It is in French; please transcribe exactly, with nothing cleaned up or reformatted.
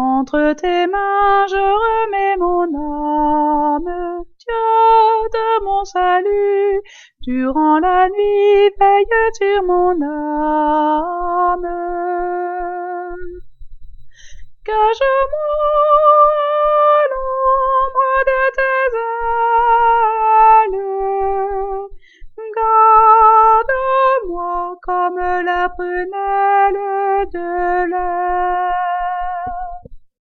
Entre tes mains je remets mon âme, Dieu de mon salut, durant la nuit veille sur mon âme. Cache-moi à l'ombre de tes ailes, garde-moi comme la prunelle de la